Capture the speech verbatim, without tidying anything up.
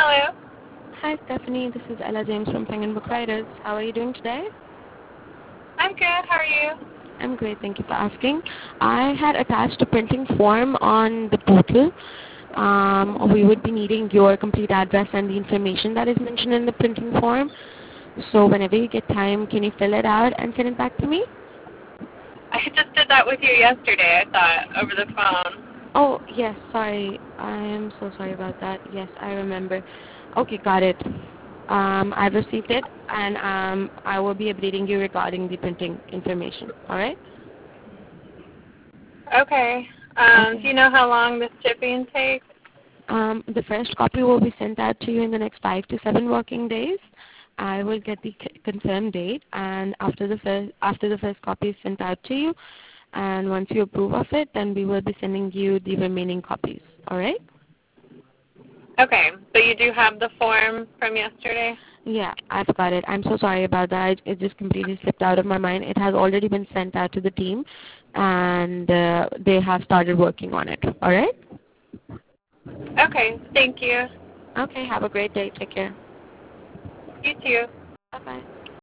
Hello. Hi, Stephanie. This is Ella James from Penguin Book Writers. How are you doing today? I'm good. How are you? I'm great. Thank you for asking. I had attached a printing form on the portal. Um, we would be needing your complete address and the information that is mentioned in the printing form. So whenever you get time, can you fill it out and send it back to me? I just did that with you yesterday, I thought, over the phone. Oh, yes. Sorry. I am so sorry about that. Yes, I remember. Okay, got it. Um, I've received it, and um, I will be updating you regarding the printing information. All right? Okay. Um, do Okay. you know how long the shipping takes? Um, the first copy will be sent out to you in the next five to seven working days. I will get the c- confirmed date, and after the first after the first copy is sent out to you, and once you approve of it, then we will be sending you the remaining copies. All right? Okay. So you do have the form from yesterday? Yeah, I've got it. I'm so sorry about that. It just completely slipped out of my mind. It has already been sent out to the team, and uh, they have started working on it. All right? Okay. Thank you. Okay, have a great day. Take care. You too. Bye-bye.